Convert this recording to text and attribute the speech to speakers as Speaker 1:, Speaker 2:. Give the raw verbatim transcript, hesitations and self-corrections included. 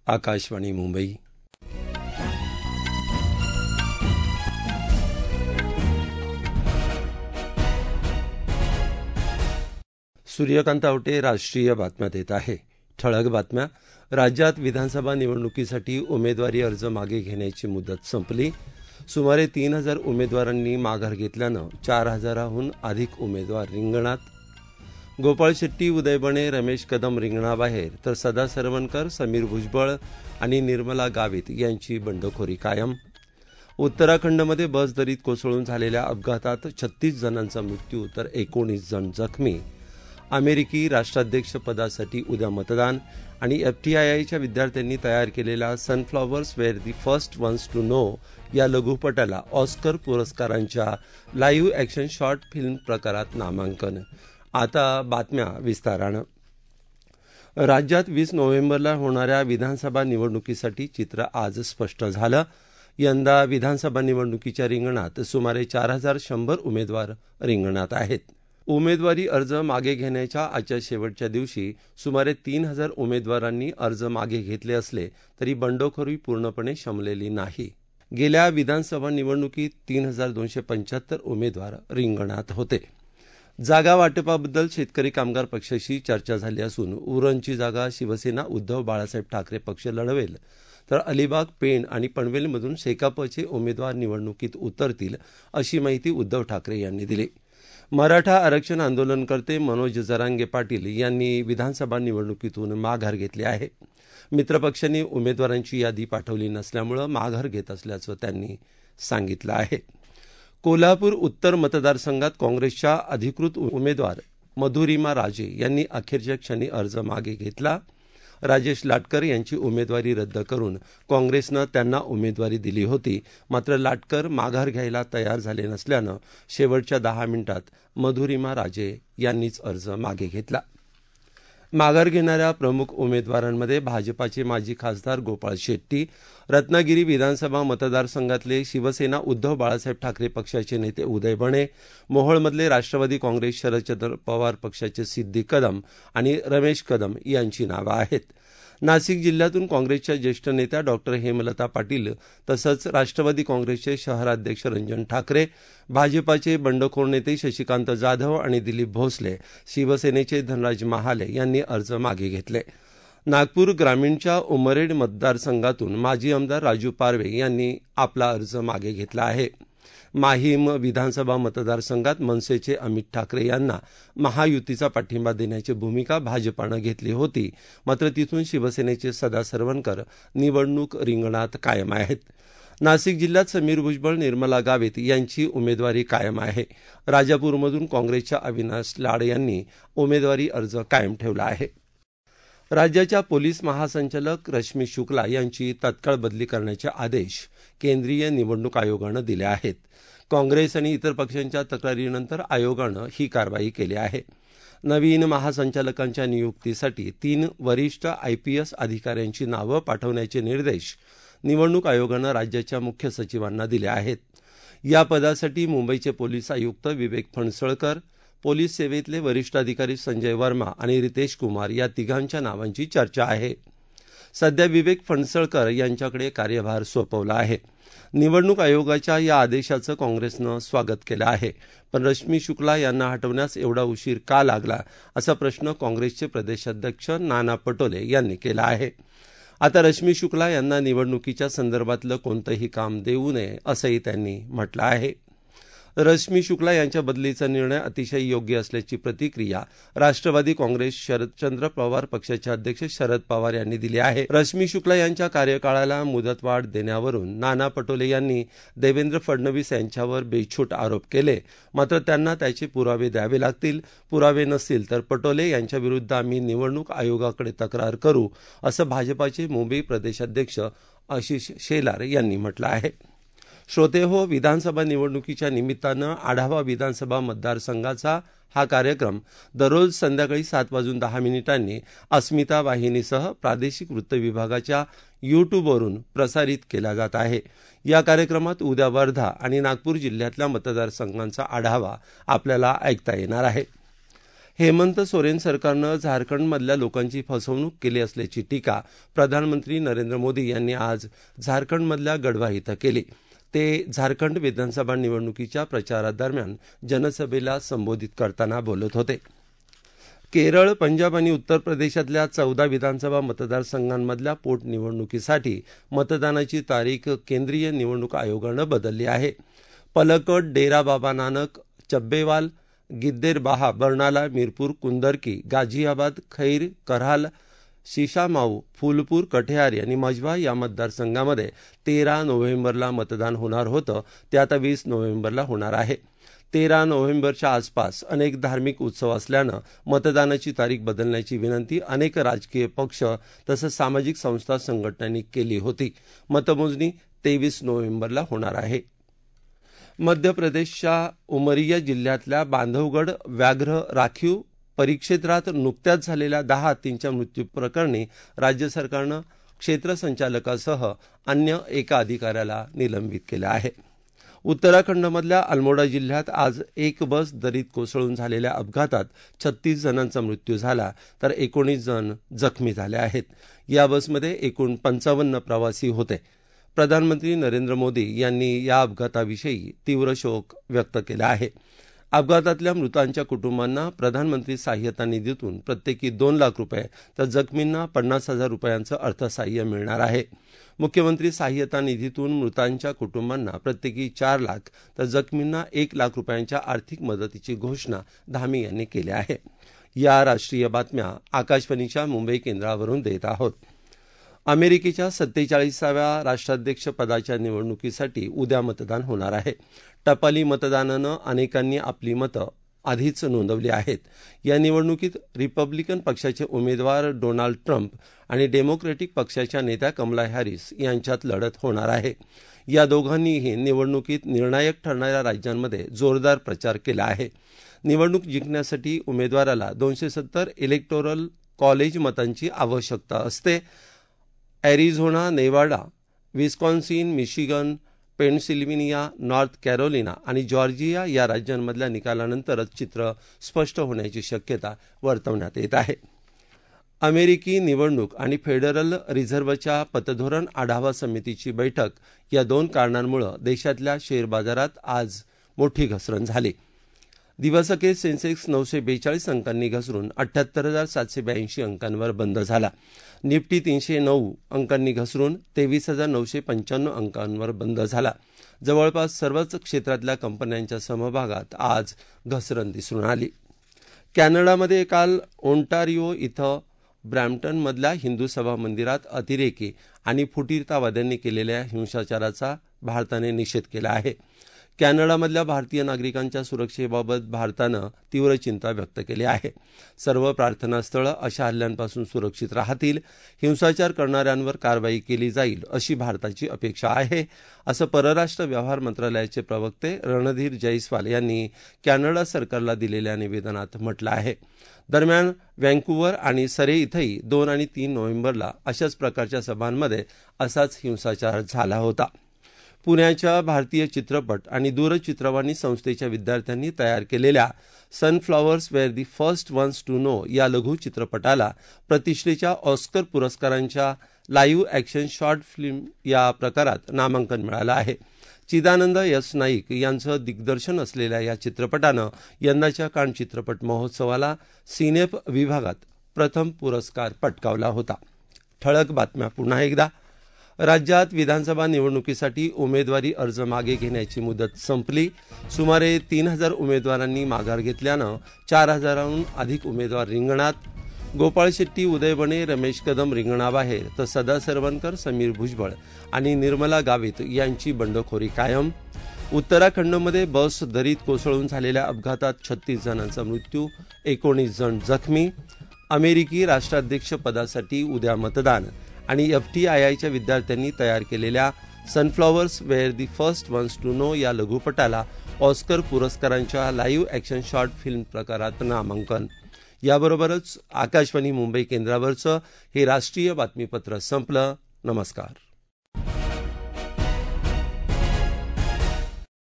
Speaker 1: आकाशवाणी मुंबई. सूर्यकांत आवटे राष्ट्रीय बातम्या देत आहे. ठळक बातम्या. राज्यात विधानसभा निवडणुकीसाठी उमेदवारी अर्ज मागे घेण्याची मुदत संपली. सुमारे तीन हजार उमेदवारांनी माघार घेतल्यानं चार हजाराहून अधिक उमेदवार रिंगणात. गोपाळ शेट्टी, उदय बने, रमेश कदम रिंगणाबाहेर, तर सदा सरवणकर, समीर भुजबळ आणि निर्मला गावित यांची बंडखोरी कायम. उत्तराखंडमध्ये बस दरीत कोसळून झालेल्या अपघातात छत्तीस जणांचा मृत्यू तर एकोणीस जण जखमी. अमेरिकी राष्ट्राध्यक्षपदासाठी उद्या मतदान. आणि एफटीआयआयच्या विद्यार्थ्यांनी तयार केलेल्या sunflowers were the first ones to know या लघुपटाला ऑस्कर पुरस्कारांच्या लाईव्ह ॲक्शन शॉर्ट फिल्म प्रकारात नामांकन. आता बातम्या विस्तारानं. राज्यात वीस नोव्हेंबरला होणाऱ्या विधानसभा निवडणुकीसाठी चित्र आज स्पष्ट झालं. यंदा विधानसभा निवडणुकीच्या रिंगणात सुमारे चार हजार शंभर उमेदवार रिंगणात आहेत. उमेदवारी अर्ज मागे घेण्याच्या आजच्या शेवटच्या दिवशी सुमारे तीन हजार उमेदवारांनी अर्ज मागे घेतले असले तरी बंडखोरी पूर्णपणे शमलेली नाही. गेल्या विधानसभा निवडणुकीत तीन हजार दोनशे पंच्याहत्तर उमेदवार रिंगणात होते. जागा वाटपाबद्दल शेतकरी कामगार पक्षाशी चर्चा झाली असून उरणची जागा शिवसेना उद्धव बाळासाहेब ठाकरे पक्ष लढवेल, तर अलिबाग, पेण आणि पनवेलमधून शेकापचे उमेदवार निवडणुकीत उतरतील, अशी माहिती उद्धव ठाकरे यांनी दिली. मराठा आरक्षण आंदोलनकर्ते मनोज जरांगे पाटील यांनी विधानसभा निवडणुकीतून माघार घेतली आहे. मित्रपक्षांनी उमेदवारांची यादी पाठवली नसल्यामुळे माघार घेत असल्याचं त्यांनी सांगितलं आहे. कोल्हापूर उत्तर मतदारसंघात काँग्रेसच्या अधिकृत उमेदवार मधुरिमा राजे यांनी अखेरच्या क्षणी अर्ज मागे घेतला. राजेश लाटकर यांची उमेदवारी रद्द करून काँग्रेसनं त्यांना उमेदवारी दिली होती. मात्र लाटकर माघार घ्यायला तयार झाले नसल्यानं शेवटच्या दहा मिनिटात मधुरिमा राजे यांनीच अर्ज मागे घेतला. माघार घेणाऱ्या प्रमुख उमेदवारांमध्ये भाजपाचे माजी खासदार गोपाळ शेट्टी, रत्नागिरी विधानसभा मतदारसंघातले शिवसेना उद्धव बाळासाहेब ठाकरे पक्षाचे नेते उदय बने, मोहोळमधले राष्ट्रवादी काँग्रेस शरदचंद्र पवार पक्षाचे सिद्दी कदम आणि रमेश कदम यांची नावं आहेत. नाशिक जिल्ह्यातून काँग्रेसच्या ज्येष्ठ नेत्या डॉक्टर हेमलता पाटील तसंच राष्ट्रवादी काँग्रेसचे शहराध्यक्ष रंजन ठाकरे, भाजपाचे बंडखोर नेते शशिकांत जाधव आणि दिलीप भोसले, शिवसेनेचे धनराज महाले यांनी अर्ज मागे घेतले. नागपूर ग्रामीणच्या उमरेड मतदारसंघातून माजी आमदार राजू पारवे यांनी आपला अर्ज मागे घेतला आहे. माहीम विधानसभा मतदारसंघात मनसेचे अमित ठाकरे यांना महायुतीचा पाठिंबा देण्याची भूमिका भाजपानं घेतली होती. मात्र तिथून शिवसेनेचे सदा सरवणकर निवडणूक रिंगणात कायम आहेत. नाशिक जिल्ह्यात समीर भुजबळ, निर्मला गावित यांची उमेदवारी कायम आहे. राजापूरमधून काँग्रेसच्या अविनाश लाड यांनी उमेदवारी अर्ज कायम ठेवला आहे. राज्याच्या पोलीस महासंचालक रश्मी शुक्ला यांची तत्काळ बदली करण्याचे आदेश केंद्रीय निवडणूक आयोगानं दिले आहेत. काँग्रेस आणि इतर पक्षांच्या तक्रारीनंतर आयोगानं ही कारवाई केली आहे. नवीन महासंचालकांच्या नियुक्तीसाठी तीन वरिष्ठ आयपीएस अधिकाऱ्यांची नावं पाठवण्याचे निर्देश निवडणूक आयोगानं राज्याच्या मुख्य सचिवांना दिले आहेत. या पदासाठी मुंबईचे पोलीस आयुक्त विवेक फणसळकर, पोलीस सेवेतले वरिष्ठ अधिकारी संजय वर्मा आणि रितेश कुमार या तिघांच्या नावांची चर्चा आहे. सध्या विवेक फणसळकर यांच्याकडे कार्यभार सोपवला आहे. निवडणूक आयोगाच्या या आदेशाचं काँग्रेसनं स्वागत केलं आहे. पण रश्मी शुक्ला यांना हटवण्यास एवढा उशीर का लागला, असा प्रश्न काँग्रेसचे प्रदेशाध्यक्ष नाना पटोले यांनी केला आहे. आता रश्मी शुक्ला यांना निवडणुकीच्या संदर्भातलं कोणतंही काम देऊ नये, असंही त्यांनी म्हटलं आहे. रश्मी शुक्ला यांच्या बदलीचा निर्णय अतिशय योग्य असल्याची प्रतिक्रिया राष्ट्रवादी काँग्रेस शरदचंद्र पवार पक्षाचे अध्यक्ष शरद पवार यांनी दिली आहे. रश्मी शुक्ला यांच्या कार्यकाळाला मुदतवाढ देण्यावरून नाना पटोले यांनी देवेंद्र फडणवीस यांच्यावर बेछूट आरोप केले. मात्र त्यांना त्याचे पुरावे द्यावे लागतील. पुरावे नसतील तर पटोले यांच्याविरुद्ध आम्ही निवडणूक आयोगाकडे तक्रार करू, असं भाजपाचे मुंबई प्रदेशाध्यक्ष आशिष शेलार यांनी म्हटलं आहे. श्रोते हो, विधानसभा निवडणुकीच्या निमित्तानं आढावा विधानसभा मतदारसंघाचा हा कार्यक्रम दररोज संध्याकाळी सात वाजून दहा मिनिटांनी अस्मिता वाहिनीसह प्रादेशिक वृत्त विभागाच्या यूट्यूबवरून प्रसारित केला जात आहे. या कार्यक्रमात उद्या वर्धा आणि नागपूर जिल्ह्यातल्या मतदारसंघांचा आढावा आपल्याला ऐकता येणार आहे. हेमंत सोरेन सरकारनं झारखंडमधल्या लोकांची फसवणूक केली असल्याची टीका प्रधानमंत्री नरेंद्र मोदी यांनी आज झारखंडमधल्या गढवा इथं केली. ते झारखंड विधानसभा निवडणुकीच्या प्रचारादरम्यान जनसभेला संबोधित करताना बोलत होते. केरळ, पंजाब आणि उत्तर प्रदेशातल्या चौदा विधानसभा मतदारसंघांमधल्या पोटनिवडणुकीसाठी मतदानाची तारीख केंद्रीय निवडणूक आयोगानं बदलली आहे. पलक्कड, डेरा बाबा नानक, चब्बेवाल, गिद्देरबाहा, बर्नाला, मीरपूर, कुंदरकी, गाझियाबाद, खैर, करहाल, शीशामाऊ, फूलपूर, कटिहार आणि मजवा या मतदारसंघामध्ये तेरा नोव्हेंबरला मतदान होणार होतं ते आता वीस नोव्हेंबरला होणार आहे. तेरा नोव्हेंबरच्या आसपास अनेक धार्मिक उत्सव असल्यानं मतदानाची तारीख बदलण्याची विनंती अनेक राजकीय पक्ष तसंच सामाजिक संस्था संघटनांनी केली होती. मतमोजणी तेवीस नोव्हेंबरला होणार आहे. मध्य प्रदेशच्या उमरिया जिल्ह्यातल्या बांधवगड व्याघ्र राखीव परिक्षेत्रात नुकत्याच झालेल्या दहा हत्तींच्या मृत्यू प्रकरणी राज्य सरकारनं क्षेत्र संचालकासह अन्य एका अधिकाऱ्याला निलंबित केलं आहे. उत्तराखंडमधल्या अल्मोडा जिल्ह्यात आज एक बस दरीत कोसळून झालेल्या अपघातात छत्तीस जणांचा मृत्यू झाला तर एकोणीस जण जखमी झाले आहेत. या बसमध्ये एकूण पंचावन्न प्रवासी होते. प्रधानमंत्री नरेंद्र मोदी यांनी या अपघाताविषयी तीव्र शोक व्यक्त केला आहे. अपघातातल्या मृतांच्या कुटुंबांना प्रधानमंत्री सहाय्यता निधीतून प्रत्येकी दोन लाख रुपये तर जखमींना पन्नास हजार रुपयांचं अर्थसहाय्य मिळणार आहे. मुख्यमंत्री सहाय्यता निधीतून मृतांच्या कुटुंबांना प्रत्येकी चार लाख तर जखमींना एक लाख रुपयांच्या आर्थिक मदतीची घोषणा धामी यांनी केली आहे. या राष्ट्रीय बातम्या आकाशवाणीच्या मुंबई केंद्रावरून देत आहोत. अमेरिकेच्या सत्तेचाळीसाव्या राष्ट्राध्यक्ष पदाच्या निवडणुकीसाठी उद्या मतदान होणार आहे. टपाली मतदानानं अनेकांनी आपली मतं आधीच नोंदवली आहेत. या निवडणुकीत रिपब्लिकन पक्षाचे उमेदवार डोनाल्ड ट्रम्प आणि डेमोक्रॅटिक पक्षाच्या नेत्या कमला हॅरिस यांच्यात लढत होणार आहे. या दोघांनीही निवडणुकीत निर्णायक ठरणाऱ्या राज्यांमध्ये जोरदार प्रचार केला आहे. निवडणूक जिंकण्यासाठी उमेदवाराला दोनशे सत्तर इलेक्टोरल कॉलेज मतांची आवश्यकता असते. Arizona, Nevada, Wisconsin, Michigan, Pennsylvania, North Carolina आणि जॉर्जिया या राज्यांमधल्या निकालानंतरच चित्र स्पष्ट होण्याची शक्यता वर्तवण्यात येत आहे. अमेरिकी निवडणूक आणि फेडरल रिझर्व्हच्या पतधोरण आढावा समितीची बैठक या दोन कारणांमुळे देशातल्या शेअर बाजारात आज मोठी घसरण झाली. दिवसअखेर सेन्सेक्स नऊशे बेचाळीस अंकांनी घसरून अठ्ठ्याहत्तर हजार सातशे ब्याऐंशी अंकांवर बंद झाला. निफ्टी तीनशे नऊ अंकांनी घसरून तेवीस हजार नऊशे पंच्याण्णव अंकांवर बंद झाला. जवळपास सर्वच क्षेत्रातल्या कंपन्यांच्या समभागात आज घसरण दिसून आली. कॅनडामध्ये काल ओंटारिओ इथं ब्रॅम्प्टनमधल्या हिंदू सभा मंदिरात अतिरेकी आणि फुटीरतावाद्यांनी केलेल्या हिंसाचाराचा भारताने निषेध केला आहे. कॅनडामधल्या भारतीय नागरिकांच्या सुरक्षेबाबत भारतानं तीव्र चिंता व्यक्त केली आहे. सर्व प्रार्थनास्थळं अशा हल्ल्यांपासून सुरक्षित राहतील, हिंसाचार करणाऱ्यांवर कारवाई केली जाईल अशी भारताची अपेक्षा आहे, असं परराष्ट्र व्यवहार मंत्रालयाचे प्रवक्ते रणधीर जयस्वाल यांनी कॅनडा सरकारला दिलेल्या निवेदनात म्हटलं आहे. दरम्यान व्हँकुव्हर आणि सरे इथंही दोन आणि तीन नोव्हेंबरला अशाच प्रकारच्या सभांमध्ये असाच हिंसाचार झाला होता. पुण्याच्या भारतीय चित्रपट आणि दूरचित्रवाणी संस्थेच्या विद्यार्थ्यांनी तयार केलेल्या sunflowers were the first ones to know या लघु चित्रपटाला प्रतिष्ठेच्या ऑस्कर पुरस्कारांच्या लाईव्ह ॲक्शन शॉर्ट फिल्म या प्रकारात नामांकन मिळालं आहे. चिदानंद यस नाईक यांचं दिग्दर्शन असलेल्या या चित्रपटानं यंदाच्या कान चित्रपट महोत्सवाला सिनेप विभागात प्रथम पुरस्कार पटकावला होता. ठळक बातम्या पुन्हा एकदा. राज्यात विधानसभा निवडणुकीसाठी उमेदवारी अर्ज मागे घेण्याची मुदत संपली. सुमारे तीन हजार उमेदवारांनी माघार घेतल्यानं चार हजारांहून अधिक उमेदवार रिंगणात. गोपाळ शेट्टी, उदय बने, रमेश कदम रिंगणाबाहेर तर सदा सरवणकर, समीर भुजबळ आणि निर्मला गावित यांची बंडखोरी कायम. उत्तराखंडमध्ये बस दरीत कोसळून झालेल्या अपघातात छत्तीस जणांचा मृत्यू, एकोणीस जण जखमी. अमेरिकी राष्ट्राध्यक्ष पदासाठी उद्या मतदान आणि एफटीआयआयच्या विद्यार्थ्यांनी तयार केलेल्या sunflowers were the first ones to know या लघुपटाला ऑस्कर पुरस्कारांच्या लाईव्ह ॲक्शन शॉर्ट फिल्म प्रकारात नामांकन. याबरोबरच आकाशवाणी मुंबई केंद्रावरचं हे राष्ट्रीय बातमीपत्र संपलं. नमस्कार.